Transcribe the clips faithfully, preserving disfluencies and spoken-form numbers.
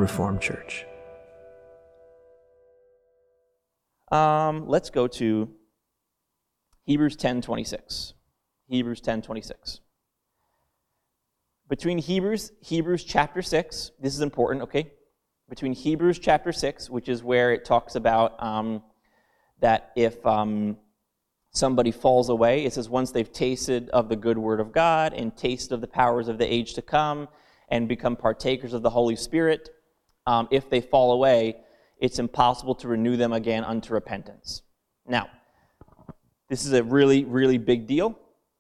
Reformed Church. Um, let's go to Hebrews ten twenty-six. Hebrews ten twenty-six. Between Hebrews, Hebrews chapter six, this is important, okay? Between Hebrews chapter six, which is where it talks about um, that if um, somebody falls away, it says once they've tasted of the good word of God and tasted of the powers of the age to come and become partakers of the Holy Spirit, um, if they fall away, it's impossible to renew them again unto repentance. Now, this is a really, really big deal.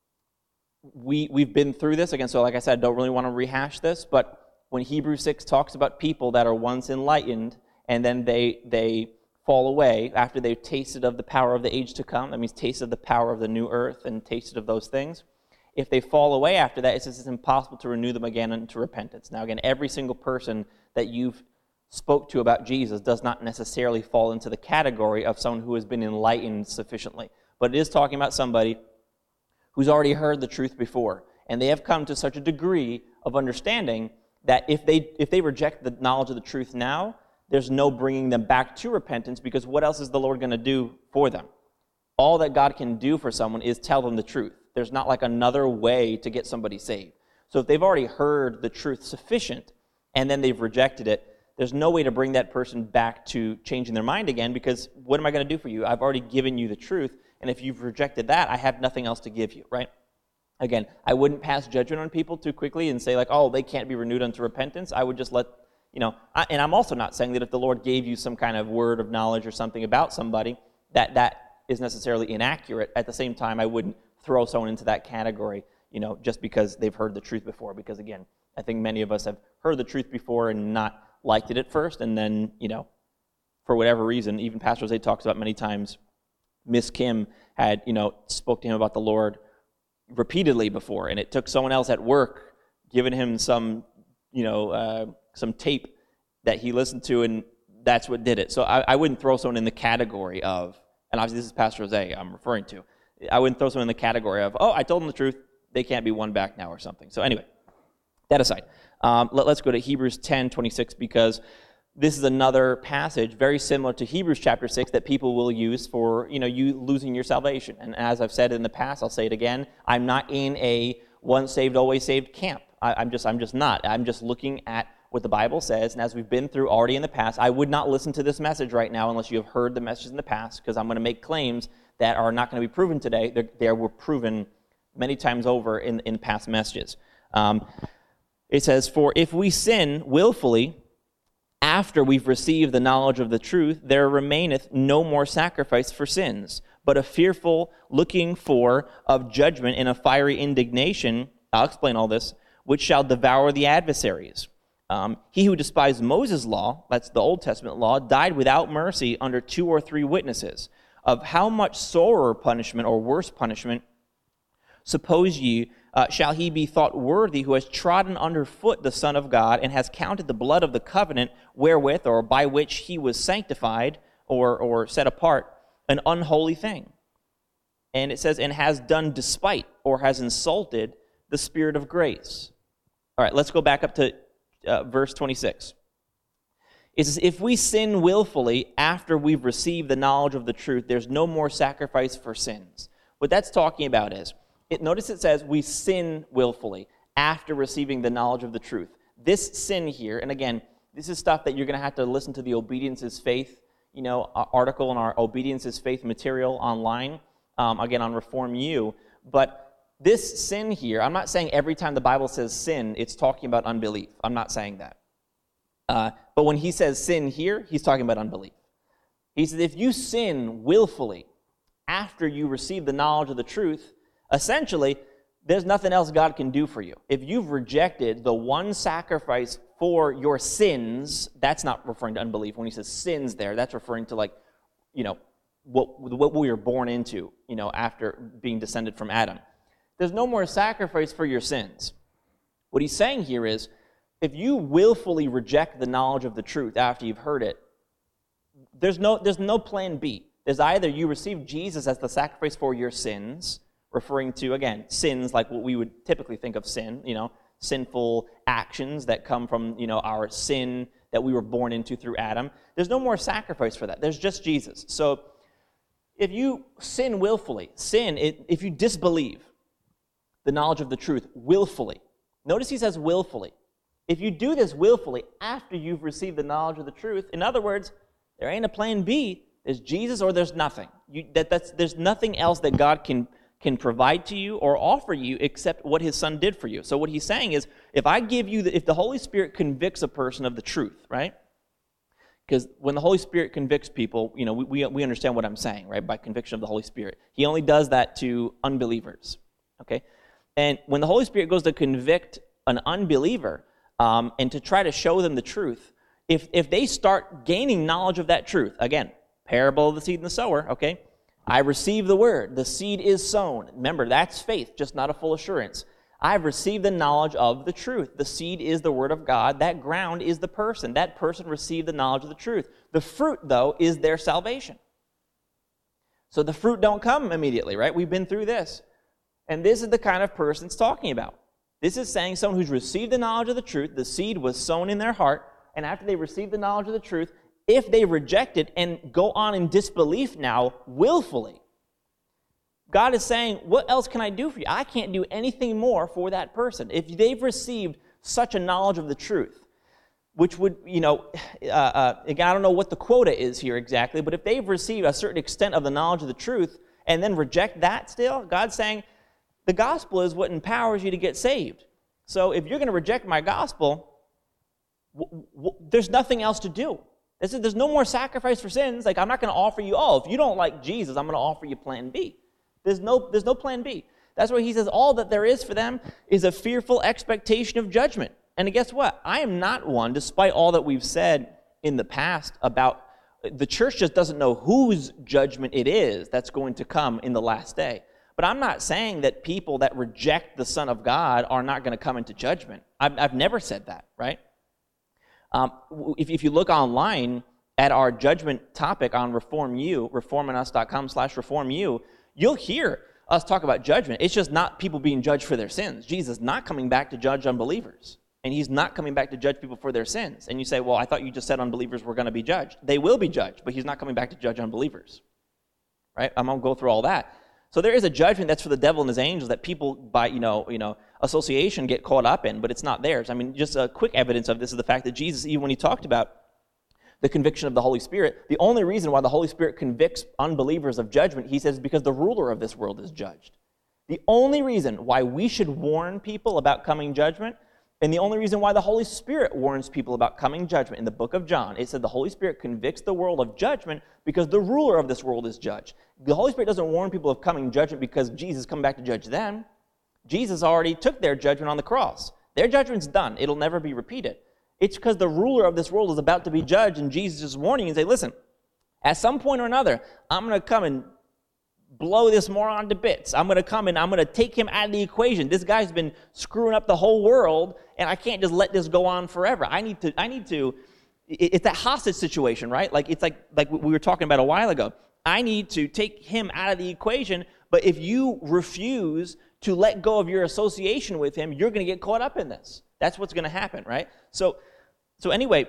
We, we've been through this, again, so like I said, I don't really want to rehash this, but when Hebrews six talks about people that are once enlightened and then they they fall away after they've tasted of the power of the age to come, that means tasted of the power of the new earth and tasted of those things, if they fall away after that, it says it's impossible to renew them again unto repentance. Now again, every single person that you've spoke to about Jesus does not necessarily fall into the category of someone who has been enlightened sufficiently. But it is talking about somebody who's already heard the truth before, and they have come to such a degree of understanding that if they if they reject the knowledge of the truth now, there's no bringing them back to repentance, because what else is the Lord going to do for them? All that God can do for someone is tell them the truth. There's not like another way to get somebody saved. So if they've already heard the truth sufficient, and then they've rejected it, there's no way to bring that person back to changing their mind again, because what am I going to do for you? I've already given you the truth, and if you've rejected that, I have nothing else to give you, right? Again, I wouldn't pass judgment on people too quickly and say like, oh, they can't be renewed unto repentance. I would just let, you know, I, and I'm also not saying that if the Lord gave you some kind of word of knowledge or something about somebody, that that is necessarily inaccurate. At the same time, I wouldn't throw someone into that category, you know, just because they've heard the truth before, because again, I think many of us have heard the truth before and not liked it at first, and then, you know, for whatever reason, even Pastor Jose talks about many times, Miss Kim had, you know, spoke to him about the Lord repeatedly before, and it took someone else at work giving him some, you know, uh, some tape that he listened to, and that's what did it. So I, I wouldn't throw someone in the category of, and obviously this is Pastor Jose I'm referring to, I wouldn't throw someone in the category of, oh, I told them the truth, they can't be won back now or something. So anyway, that aside, um, let, let's go to Hebrews ten twenty-six, because this is another passage very similar to Hebrews chapter six that people will use for, you know, you losing your salvation. And as I've said in the past, I'll say it again, I'm not in a once saved, always saved camp. I, I'm just I'm just not. I'm just looking at what the Bible says, and as we've been through already in the past, I would not listen to this message right now unless you have heard the message in the past, because I'm going to make claims that are not going to be proven today. They're, they were proven many times over in, in past messages. Um, it says, for if we sin willfully, after we've received the knowledge of the truth, there remaineth no more sacrifice for sins, but a fearful looking for of judgment and a fiery indignation, I'll explain all this, which shall devour the adversaries. Um, he who despised Moses' law, that's the Old Testament law, died without mercy under two or three witnesses. Of how much sorer punishment or worse punishment, suppose ye, Uh, shall he be thought worthy who has trodden under foot the Son of God and has counted the blood of the covenant wherewith or by which he was sanctified or, or set apart an unholy thing? And it says, and has done despite or has insulted the Spirit of grace. All right, let's go back up to uh, verse twenty-six. It says, if we sin willfully after we've received the knowledge of the truth, there's no more sacrifice for sins. What that's talking about is, It, notice it says we sin willfully after receiving the knowledge of the truth. This sin here, and again, this is stuff that you're going to have to listen to the Obedience is Faith, you know, article in our Obedience is Faith material online, um, again on Reform U. But this sin here, I'm not saying every time the Bible says sin, it's talking about unbelief. I'm not saying that. Uh, but when he says sin here, he's talking about unbelief. He says if you sin willfully after you receive the knowledge of the truth, essentially, there's nothing else God can do for you. If you've rejected the one sacrifice for your sins, that's not referring to unbelief. When he says sins there, that's referring to like, you know, what, what we were born into, you know, after being descended from Adam. There's no more sacrifice for your sins. What he's saying here is, if you willfully reject the knowledge of the truth after you've heard it, there's no, there's no plan B. There's either you receive Jesus as the sacrifice for your sins, referring to, again, sins like what we would typically think of sin, you know, sinful actions that come from, you know, our sin that we were born into through Adam. There's no more sacrifice for that. There's just Jesus. So if you sin willfully, sin, if you disbelieve the knowledge of the truth willfully, notice he says willfully. If you do this willfully after you've received the knowledge of the truth, in other words, there ain't a plan B. There's Jesus or there's nothing. You, that, that's, there's nothing else that God can, can provide to you or offer you except what his Son did for you. So what he's saying is, if I give you, the, if the Holy Spirit convicts a person of the truth, right? Because when the Holy Spirit convicts people, you know, we, we, we understand what I'm saying, right? By conviction of the Holy Spirit. He only does that to unbelievers, okay? And when the Holy Spirit goes to convict an unbeliever um, and to try to show them the truth, if, if they start gaining knowledge of that truth, again, parable of the seed and the sower, okay? I receive the word. The seed is sown. Remember, that's faith, just not a full assurance. I've received the knowledge of the truth. The seed is the word of God. That ground is the person. That person received the knowledge of the truth. The fruit, though, is their salvation. So the fruit don't come immediately, right? We've been through this. And this is the kind of person it's talking about. This is saying someone who's received the knowledge of the truth, the seed was sown in their heart, and after they receive the knowledge of the truth, if they reject it and go on in disbelief now, willfully, God is saying, what else can I do for you? I can't do anything more for that person. If they've received such a knowledge of the truth, which would, you know, uh, uh, again, I don't know what the quota is here exactly, but if they've received a certain extent of the knowledge of the truth and then reject that still, God's saying, the gospel is what empowers you to get saved. So if you're going to reject my gospel, w- w- there's nothing else to do. There's no more sacrifice for sins. Like, I'm not going to offer you, oh, if you don't like Jesus, I'm going to offer you plan B. There's no, there's no plan B. That's why he says all that there is for them is a fearful expectation of judgment. And guess what? I am not one, despite all that we've said in the past about, the church just doesn't know whose judgment it is that's going to come in the last day. But I'm not saying that people that reject the Son of God are not going to come into judgment. I've, I've never said that, right? Um, if, if you look online at our judgment topic on Reform U, reforminus.com slash reform U, you'll hear us talk about judgment. It's just not people being judged for their sins. Jesus is not coming back to judge unbelievers. And he's not coming back to judge people for their sins. And you say, well, I thought you just said unbelievers were going to be judged. They will be judged, but he's not coming back to judge unbelievers. Right? I'm going to go through all that. So there is a judgment that's for the devil and his angels that people by, you know, you know, association get caught up in, but it's not theirs. I mean, just a quick evidence of this is the fact that Jesus, even when he talked about the conviction of the Holy Spirit, the only reason why the Holy Spirit convicts unbelievers of judgment, he says, because the ruler of this world is judged. The only reason why we should warn people about coming judgment, and the only reason why the Holy Spirit warns people about coming judgment in the book of John, it said the Holy Spirit convicts the world of judgment because the ruler of this world is judged. The Holy Spirit doesn't warn people of coming judgment because Jesus is coming back to judge them. Jesus already took their judgment on the cross. Their judgment's done. It'll never be repeated. It's because the ruler of this world is about to be judged, and Jesus is warning and say, listen, at some point or another, I'm going to come and blow this moron to bits. I'm going to come and I'm going to take him out of the equation. This guy's been screwing up the whole world, and I can't just let this go on forever. I need to, I need to, it's that hostage situation, right? Like, it's like, like we were talking about a while ago. I need to take him out of the equation, but if you refuse to let go of your association with him, you're going to get caught up in this. That's what's going to happen, right? So, so anyway,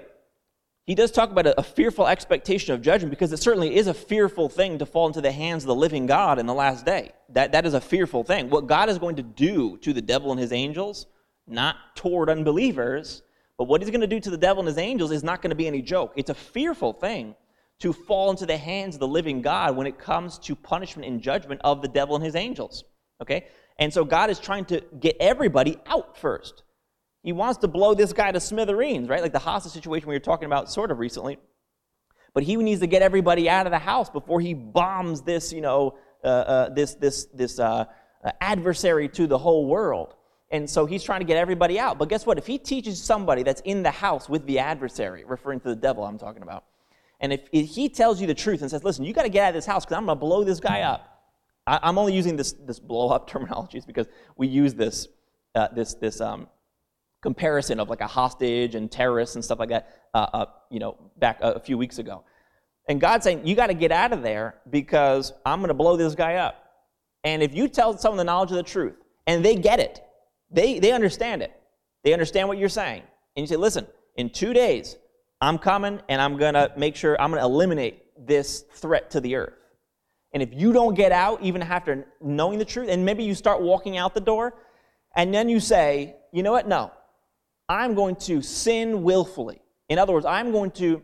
he does talk about a, a fearful expectation of judgment because it certainly is a fearful thing to fall into the hands of the living God in the last day. That, that is a fearful thing. What God is going to do to the devil and his angels, not toward unbelievers, but what he's going to do to the devil and his angels is not going to be any joke. It's a fearful thing to fall into the hands of the living God when it comes to punishment and judgment of the devil and his angels. Okay? And so God is trying to get everybody out first. He wants to blow this guy to smithereens, right? Like the hostage situation we were talking about sort of recently. But he needs to get everybody out of the house before he bombs this, you know, uh, uh, this this this uh, uh, adversary to the whole world. And so he's trying to get everybody out. But guess what? If he teaches somebody that's in the house with the adversary, referring to the devil I'm talking about, and if, if he tells you the truth and says, listen, you got to get out of this house because I'm going to blow this guy up. I, I'm only using this this blow up terminologies because we use this uh, this this um. comparison of like a hostage and terrorists and stuff like that, uh, uh, you know, back a, a few weeks ago. And God's saying, you got to get out of there because I'm going to blow this guy up. And if you tell someone the knowledge of the truth and they get it, they, they understand it, they understand what you're saying, and you say, listen, in two days, I'm coming, and I'm going to make sure, I'm going to eliminate this threat to the earth. And if you don't get out, even after knowing the truth, and maybe you start walking out the door, and then you say, you know what, no, I'm going to sin willfully. In other words, I'm going to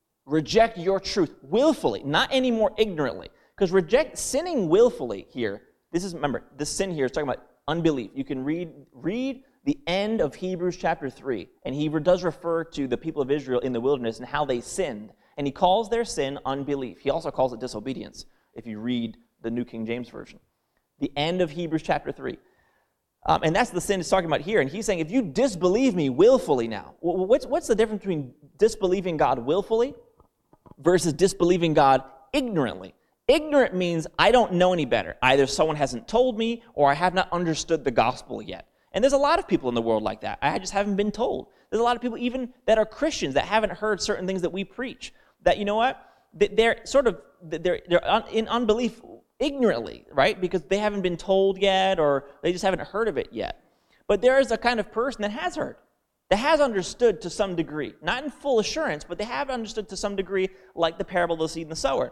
reject your truth willfully, not anymore ignorantly. Because reject, sinning willfully here, this is, remember, this sin here is talking about unbelief. You can read, read the end of Hebrews chapter three, and he does refer to the people of Israel in the wilderness and how they sinned. And he calls their sin unbelief. He also calls it disobedience, if you read the New King James Version. The end of Hebrews chapter three. Um, and that's the sin he's talking about here. And he's saying, if you disbelieve me willfully now, what's, what's the difference between disbelieving God willfully versus disbelieving God ignorantly? Ignorant means I don't know any better. Either someone hasn't told me or I have not understood the gospel yet. And there's a lot of people in the world like that. I just haven't been told. There's a lot of people even that are Christians that haven't heard certain things that we preach. That, you know what? They're sort of, they're, they're in unbelief ignorantly, right? Because they haven't been told yet or they just haven't heard of it yet. But there is a kind of person that has heard, that has understood to some degree. Not in full assurance, but they have understood to some degree, like the parable of the seed and the sower.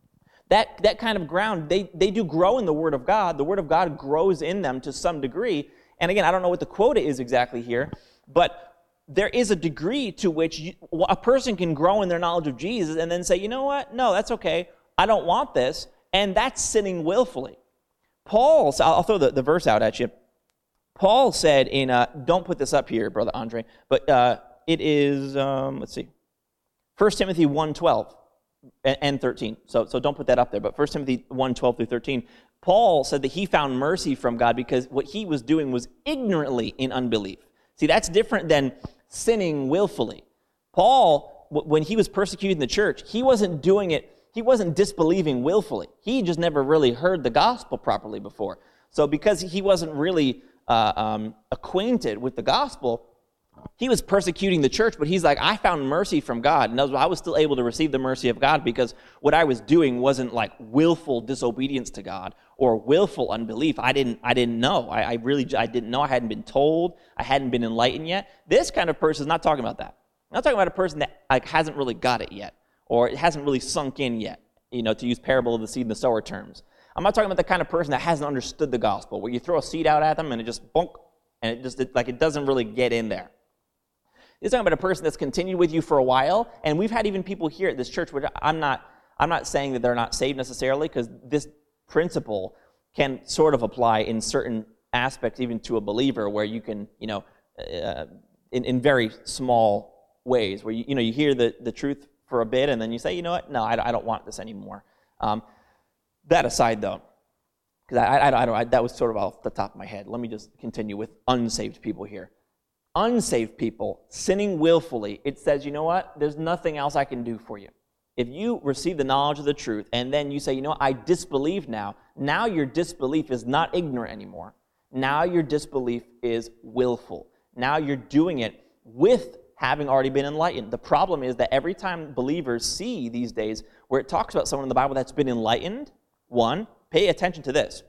That, that kind of ground, they, they do grow in the Word of God. The Word of God grows in them to some degree. And again, I don't know what the quota is exactly here, but there is a degree to which you, a person can grow in their knowledge of Jesus and then say, you know what? No, that's okay. I don't want this. And that's sinning willfully. Paul, so I'll throw the, the verse out at you. Paul said in, uh, don't put this up here, Brother Andre, but uh, it is, um, let's see, First Timothy one twelve and thirteen. So, so don't put that up there, but First Timothy one twelve through thirteen. Paul said that he found mercy from God because what he was doing was ignorantly in unbelief. See, that's different than sinning willfully. Paul, when he was persecuting the church, he wasn't doing it, he wasn't disbelieving willfully. He just never really heard the gospel properly before. So because he wasn't really uh, um, acquainted with the gospel, he was persecuting the church, but he's like, I found mercy from God. And I was still able to receive the mercy of God because what I was doing wasn't like willful disobedience to God or willful unbelief. I didn't I didn't know. I, I really I didn't know. I hadn't been told. I hadn't been enlightened yet. This kind of person is not talking about that. I'm not talking about a person that like hasn't really got it yet or it hasn't really sunk in yet, you know, to use parable of the seed and the sower terms. I'm not talking about the kind of person that hasn't understood the gospel, where you throw a seed out at them and it just bonk, and it just it, like it doesn't really get in there. He's talking about a person that's continued with you for a while, and we've had even people here at this church, which I'm not, I'm not saying that they're not saved necessarily, because this principle can sort of apply in certain aspects even to a believer, where you can, you know, uh, in, in very small ways, where you, you know, you hear the, the truth for a bit, and then you say, you know what, no, I, I don't want this anymore. Um, that aside, though, because I, I, I don't, I, that was sort of off the top of my head. Let me just continue with unsaved people here. Unsaved people, sinning willfully, it says, you know what, there's nothing else I can do for you. If you receive the knowledge of the truth, and then you say, you know what, I disbelieve now, now your disbelief is not ignorant anymore. Now your disbelief is willful. Now you're doing it with having already been enlightened. The problem is that every time believers see these days where it talks about someone in the Bible that's been enlightened, one, pay attention to this.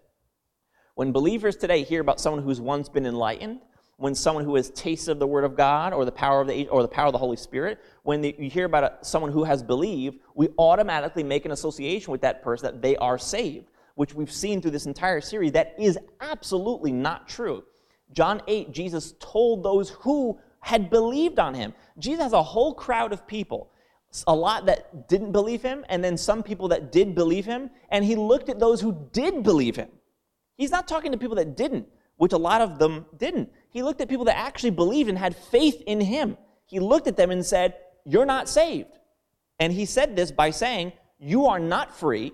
When believers today hear about someone who's once been enlightened, when someone who has tasted of the Word of God or the power of the or the power of the Holy Spirit, when the, you hear about a, someone who has believed, we automatically make an association with that person that they are saved, which we've seen through this entire series. That is absolutely not true. John eight, Jesus told those who had believed on him. Jesus has a whole crowd of people, a lot that didn't believe him, and then some people that did believe him, and he looked at those who did believe him. He's not talking to people that didn't, which a lot of them didn't. He looked at people that actually believed and had faith in him. He looked at them and said, you're not saved. And he said this by saying, you are not free,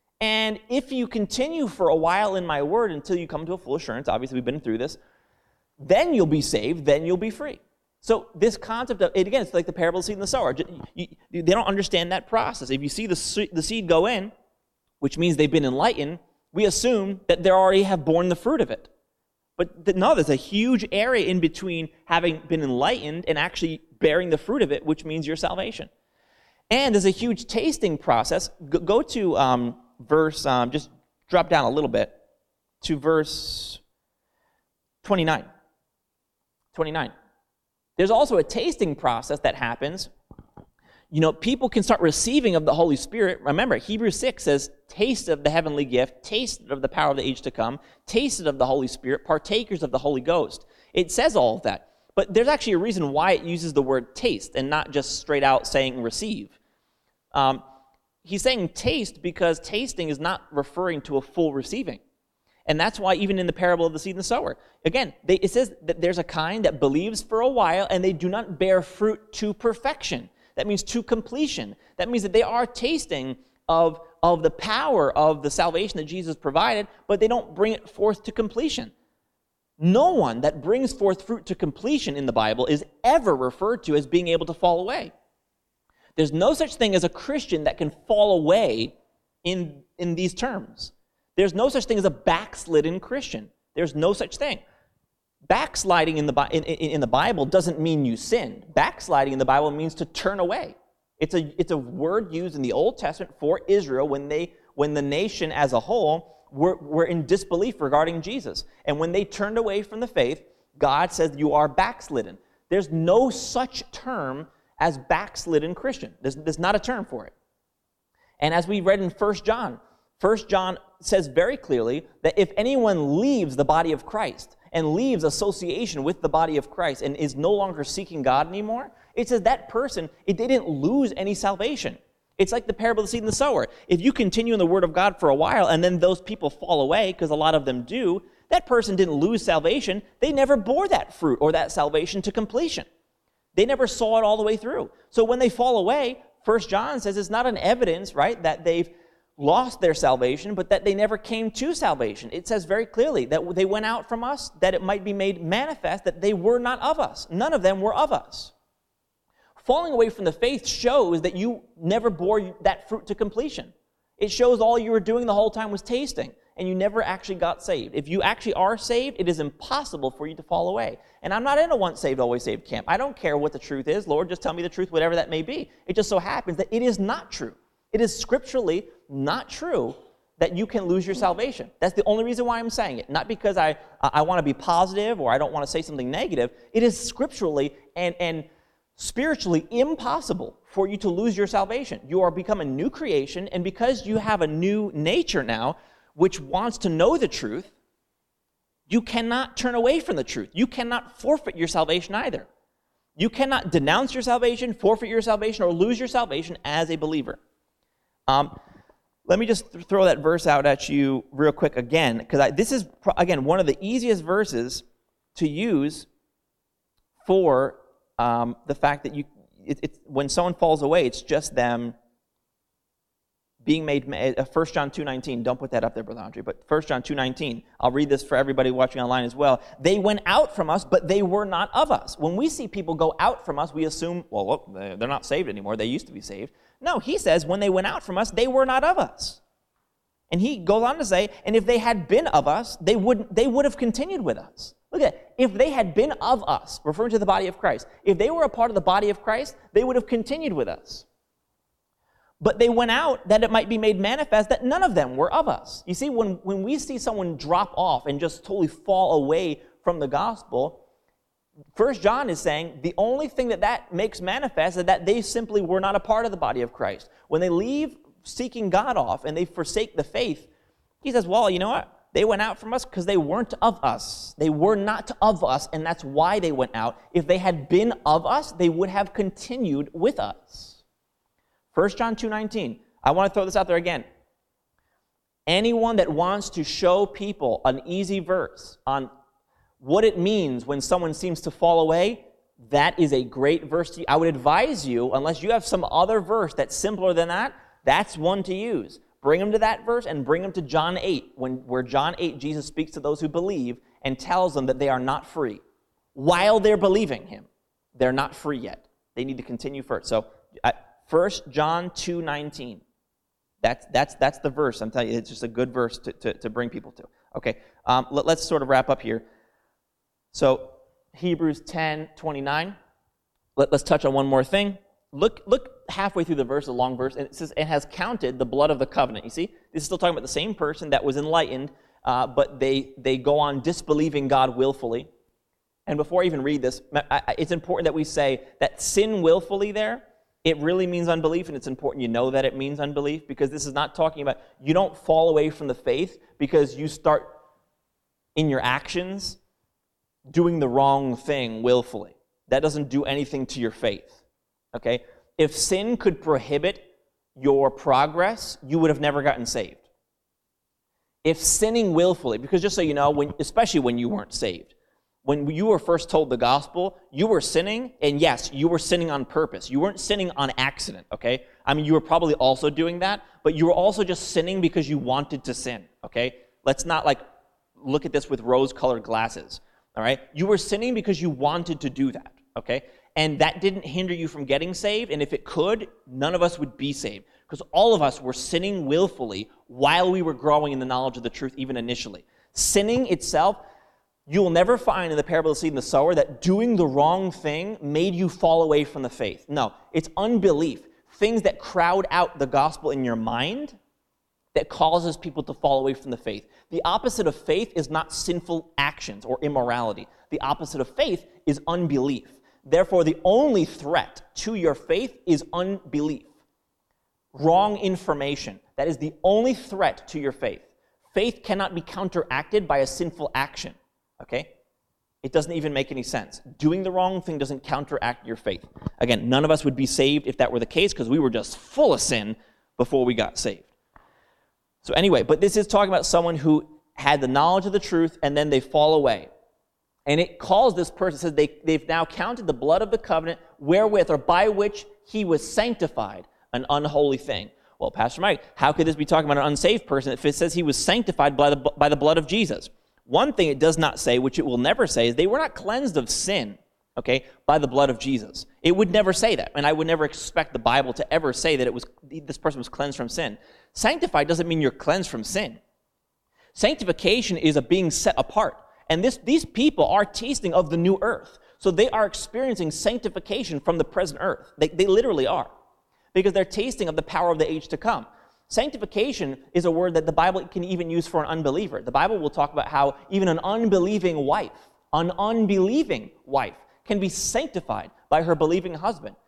and if you continue for a while in my word until you come to a full assurance, obviously we've been through this, then you'll be saved, then you'll be free. So this concept of, again, it's like the parable of the seed and the sower. You, you, they don't understand that process. If you see the, the seed go in, which means they've been enlightened, we assume that they already have borne the fruit of it. But no, there's a huge area in between having been enlightened and actually bearing the fruit of it, which means your salvation. And there's a huge tasting process. Go, go to um, verse, um, just drop down a little bit, to verse twenty-nine. twenty-nine. There's also a tasting process that happens you know, people can start receiving of the Holy Spirit. Remember, Hebrews six says, taste of the heavenly gift, taste of the power of the age to come, taste of the Holy Spirit, partakers of the Holy Ghost. It says all of that. But there's actually a reason why it uses the word taste and not just straight out saying receive. Um, he's saying taste because tasting is not referring to a full receiving. And that's why even in the parable of the seed and the sower, again, they, it says that there's a kind that believes for a while and they do not bear fruit to perfection. That means to completion. That means that they are tasting of, of the power of the salvation that Jesus provided, but they don't bring it forth to completion. No one that brings forth fruit to completion in the Bible is ever referred to as being able to fall away. There's no such thing as a Christian that can fall away in, in these terms. There's no such thing as a backslidden Christian. There's no such thing. Backsliding in the, in, in, in the Bible doesn't mean you sinned. Backsliding in the Bible means to turn away. It's a, it's a word used in the Old Testament for Israel when, they, when the nation as a whole were, were in disbelief regarding Jesus. And when they turned away from the faith, God says you are backslidden. There's no such term as backslidden Christian. There's, there's not a term for it. And as we read in First John, First John says very clearly that if anyone leaves the body of Christ and leaves association with the body of Christ and is no longer seeking God anymore, it says that person, it, they didn't lose any salvation. It's like the parable of the seed and the sower. If you continue in the Word of God for a while and then those people fall away, because a lot of them do, that person didn't lose salvation. They never bore that fruit or that salvation to completion. They never saw it all the way through. So when they fall away, First John says it's not an evidence, right, that they've lost their salvation, but that they never came to salvation. It says very clearly that they went out from us, that it might be made manifest that they were not of us. None of them were of us. Falling away from the faith shows that you never bore that fruit to completion. It shows all you were doing the whole time was tasting, and you never actually got saved. If you actually are saved, it is impossible for you to fall away. And I'm not in a once saved, always saved camp. I don't care what the truth is. Lord, just tell me the truth, whatever that may be. It just so happens that it is not true. It is scripturally not true that you can lose your salvation. That's the only reason why I'm saying it. Not because I, I want to be positive or I don't want to say something negative. It is scripturally and, and spiritually impossible for you to lose your salvation. You are become a new creation, and because you have a new nature now, which wants to know the truth, you cannot turn away from the truth. You cannot forfeit your salvation either. You cannot denounce your salvation, forfeit your salvation, or lose your salvation as a believer. Um, let me just th- throw that verse out at you real quick again, because this is, again, one of the easiest verses to use for um, the fact that you, it, it, when someone falls away, it's just them being made, uh, First John two nineteen, don't put that up there, Brother Andre, but First John two nineteen, I'll read this for everybody watching online as well. They went out from us, but they were not of us. When we see people go out from us, we assume, well, look, they're not saved anymore. They used to be saved. No, he says when they went out from us, they were not of us. And he goes on to say, and if they had been of us, they would, they would have continued with us. Look at it. If they had been of us, referring to the body of Christ, if they were a part of the body of Christ, they would have continued with us. But they went out that it might be made manifest that none of them were of us. You see, when, when we see someone drop off and just totally fall away from the gospel, First John is saying the only thing that that makes manifest is that they simply were not a part of the body of Christ. When they leave seeking God off and they forsake the faith, he says, well, you know what? They went out from us because they weren't of us. They were not of us, and that's why they went out. If they had been of us, they would have continued with us. First John two nineteen. I want to throw this out there again. Anyone that wants to show people an easy verse on what it means when someone seems to fall away, that is a great verse to use. I would advise you, unless you have some other verse that's simpler than that, that's one to use. Bring them to that verse and bring them to John eight, when, where John eight, Jesus speaks to those who believe and tells them that they are not free. While they're believing him, they're not free yet. They need to continue first. So, uh, First John two nineteen. That's, that's, that's the verse. I'm telling you, it's just a good verse to, to, to bring people to. Okay, um, let, let's sort of wrap up here. So, Hebrews ten twenty-nine. Let, let's touch on one more thing. Look, look halfway through the verse, a long verse, and it says, it has counted the blood of the covenant. You see, this is still talking about the same person that was enlightened, uh, but they, they go on disbelieving God willfully. And before I even read this, it's important that we say that sin willfully there it really means unbelief, and it's important you know that it means unbelief, because this is not talking about, you don't fall away from the faith because you start in your actions doing the wrong thing willfully. That doesn't do anything to your faith, okay? If sin could prohibit your progress, you would have never gotten saved. If sinning willfully, because just so you know, when, especially when you weren't saved, when you were first told the gospel, you were sinning, and yes, you were sinning on purpose. You weren't sinning on accident, okay? I mean, you were probably also doing that, but you were also just sinning because you wanted to sin, okay? Let's not, like, look at this with rose-colored glasses, all right? You were sinning because you wanted to do that, okay? And that didn't hinder you from getting saved, and if it could, none of us would be saved, because all of us were sinning willfully while we were growing in the knowledge of the truth, even initially. Sinning itself, you will never find in the parable of the seed and the sower that doing the wrong thing made you fall away from the faith. No, it's unbelief, things that crowd out the gospel in your mind that causes people to fall away from the faith. The opposite of faith is not sinful actions or immorality. The opposite of faith is unbelief. Therefore, the only threat to your faith is unbelief. Wrong information. That is the only threat to your faith. Faith cannot be counteracted by a sinful action. Okay? It doesn't even make any sense. Doing the wrong thing doesn't counteract your faith. Again, none of us would be saved if that were the case, because we were just full of sin before we got saved. So anyway, but this is talking about someone who had the knowledge of the truth and then they fall away. And it calls this person, says they, they've now counted the blood of the covenant wherewith or by which he was sanctified, an unholy thing. Well, Pastor Mike, how could this be talking about an unsaved person if it says he was sanctified by the, by the blood of Jesus? One thing it does not say, which it will never say, is they were not cleansed of sin, okay, by the blood of Jesus. It would never say that, and I would never expect the Bible to ever say that it was this person was cleansed from sin. Sanctified doesn't mean you're cleansed from sin. Sanctification is a being set apart, and this these people are tasting of the new earth, so they are experiencing sanctification from the present earth. They, they literally are, because they're tasting of the power of the age to come. Sanctification is a word that the Bible can even use for an unbeliever. The Bible will talk about how even an unbelieving wife, an unbelieving wife, can be sanctified by her believing husband.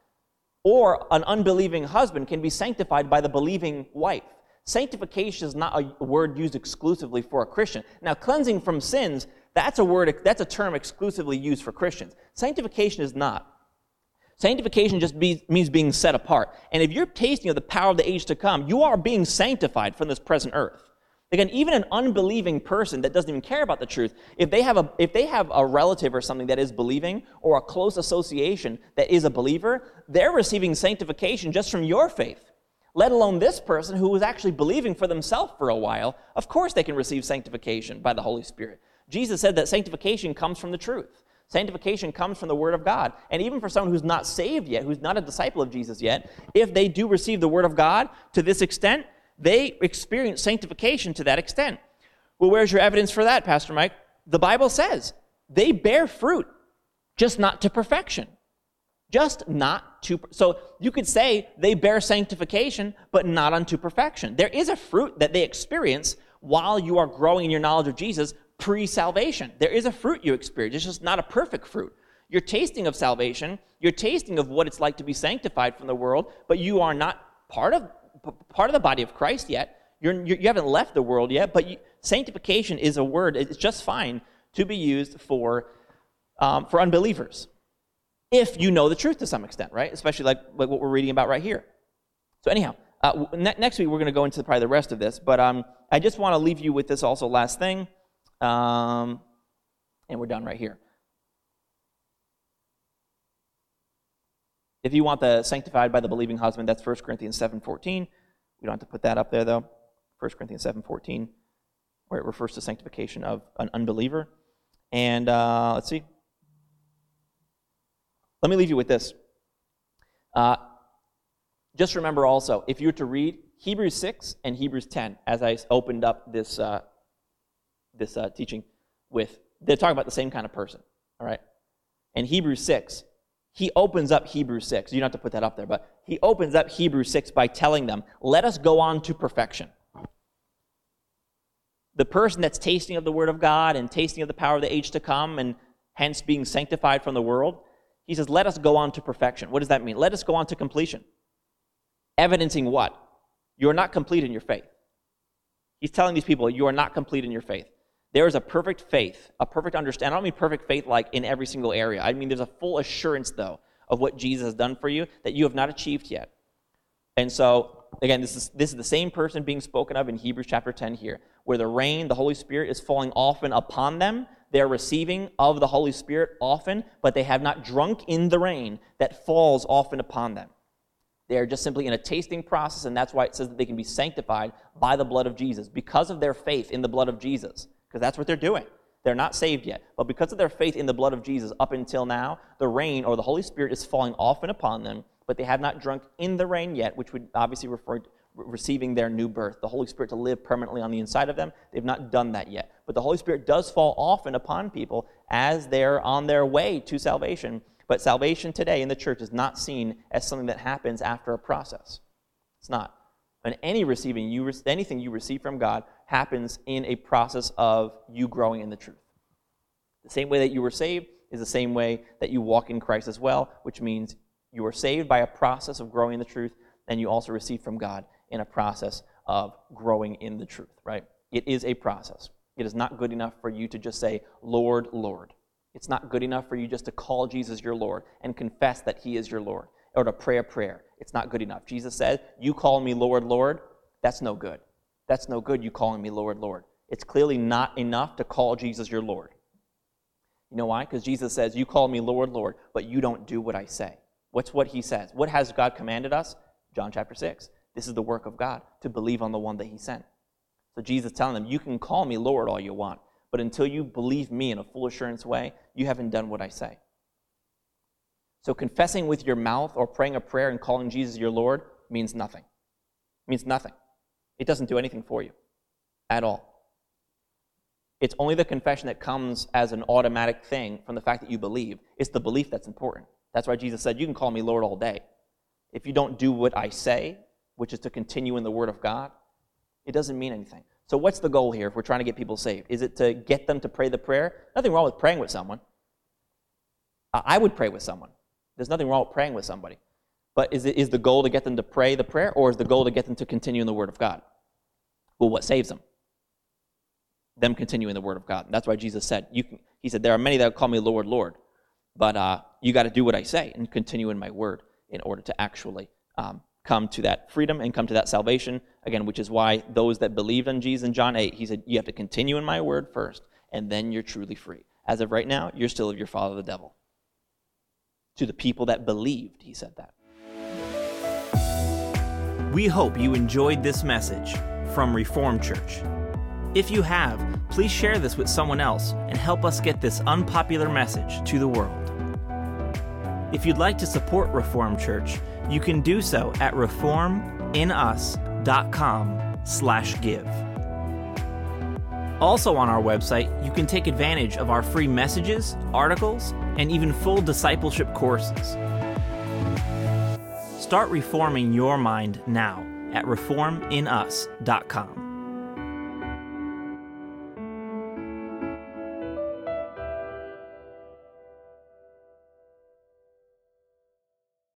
Or an unbelieving husband can be sanctified by the believing wife. Sanctification is not a word used exclusively for a Christian. Now, cleansing from sins, that's a word, that's a term exclusively used for Christians. Sanctification is not. Sanctification just be, means being set apart. And if you're tasting of the power of the age to come, you are being sanctified from this present earth. Again, even an unbelieving person that doesn't even care about the truth, if they have a if they have a relative or something that is believing, or a close association that is a believer, they're receiving sanctification just from your faith. Let alone this person who was actually believing for themselves for a while. Of course they can receive sanctification by the Holy Spirit. Jesus said that sanctification comes from the truth. Sanctification comes from the Word of God. And even for someone who's not saved yet, who's not a disciple of Jesus yet, if they do receive the Word of God to this extent, they experience sanctification to that extent. Well, where's your evidence for that, Pastor Mike? The Bible says they bear fruit, just not to perfection. Just not to... So you could say they bear sanctification, but not unto perfection. There is a fruit that they experience while you are growing in your knowledge of Jesus pre-salvation. There is a fruit you experience. It's just not a perfect fruit. You're tasting of salvation. You're tasting of what it's like to be sanctified from the world, but you are not part of part of the body of Christ yet. You're, you haven't left the world yet, but you, sanctification is a word. It's just fine to be used for um, for unbelievers, if you know the truth to some extent, right? Especially like, like what we're reading about right here. So anyhow, uh, ne- next week we're going to go into probably the rest of this, but um, I just want to leave you with this also last thing. Um, and we're done right here. If you want the sanctified by the believing husband, that's First Corinthians seven fourteen. We don't have to put that up there, though. First Corinthians seven fourteen, where it refers to sanctification of an unbeliever. And uh, let's see. Let me leave you with this. Uh, just remember also, if you were to read Hebrews six and Hebrews ten, as I opened up this uh, this uh, teaching with, they're talking about the same kind of person, all right? In Hebrews six, he opens up Hebrews six. You don't have to put that up there, but he opens up Hebrews six by telling them, let us go on to perfection. The person that's tasting of the Word of God and tasting of the power of the age to come and hence being sanctified from the world, He says, let us go on to perfection. What does that mean? Let us go on to completion. Evidencing what? You are not complete in your faith. He's telling these people, you are not complete in your faith. There is a perfect faith, a perfect understanding. I don't mean perfect faith like in every single area. I mean there's a full assurance, though, of what Jesus has done for you that you have not achieved yet. And so, again, this is this is the same person being spoken of in Hebrews chapter ten here, where the rain, the Holy Spirit, is falling often upon them. They're receiving of the Holy Spirit often, but they have not drunk in the rain that falls often upon them. They are just simply in a tasting process, and that's why it says that they can be sanctified by the blood of Jesus, because of their faith in the blood of Jesus, because that's what they're doing. They're not saved yet, but because of their faith in the blood of Jesus up until now, the rain or the Holy Spirit is falling often upon them, but they have not drunk in the rain yet, which would obviously refer to receiving their new birth, the Holy Spirit to live permanently on the inside of them. They've not done that yet. But the Holy Spirit does fall often upon people as they're on their way to salvation. But salvation today in the church is not seen as something that happens after a process. It's not. And any receiving you, anything you receive from God happens in a process of you growing in the truth. The same way that you were saved is the same way that you walk in Christ as well, which means you are saved by a process of growing in the truth, and you also receive from God in a process of growing in the truth, right? It is a process. It is not good enough for you to just say, Lord, Lord. It's not good enough for you just to call Jesus your Lord and confess that he is your Lord, or to pray a prayer. It's not good enough. Jesus said, you call me Lord, Lord. That's no good. That's no good, you calling me Lord, Lord. It's clearly not enough to call Jesus your Lord. You know why? Because Jesus says, you call me Lord, Lord, but you don't do what I say. What's what he says? What has God commanded us? John chapter six. This is the work of God, to believe on the one that he sent. So Jesus is telling them, you can call me Lord all you want, but until you believe me in a full assurance way, you haven't done what I say. So confessing with your mouth or praying a prayer and calling Jesus your Lord means nothing. It means nothing. It doesn't do anything for you at all. It's only the confession that comes as an automatic thing from the fact that you believe. It's the belief that's important. That's why Jesus said, you can call me Lord all day. If you don't do what I say, which is to continue in the Word of God, it doesn't mean anything. So what's the goal here if we're trying to get people saved? Is it to get them to pray the prayer? Nothing wrong with praying with someone. I would pray with someone. There's nothing wrong with praying with somebody. But is it is the goal to get them to pray the prayer, or is the goal to get them to continue in the Word of God? Well, what saves them? Them continuing the Word of God. And that's why Jesus said, you can, he said, there are many that call me Lord, Lord, but uh, you got to do what I say and continue in my Word in order to actually um, come to that freedom and come to that salvation, again, which is why those that believed in Jesus in John eight, he said, you have to continue in my word first, and then you're truly free. As of right now, you're still of your father, the devil. To the people that believed, he said that. We hope you enjoyed this message from Reformed Church. If you have, please share this with someone else and help us get this unpopular message to the world. If you'd like to support Reformed Church, you can do so at reforminus.com slash give. Also on our website, you can take advantage of our free messages, articles, and even full discipleship courses. Start reforming your mind now at reform in us dot com.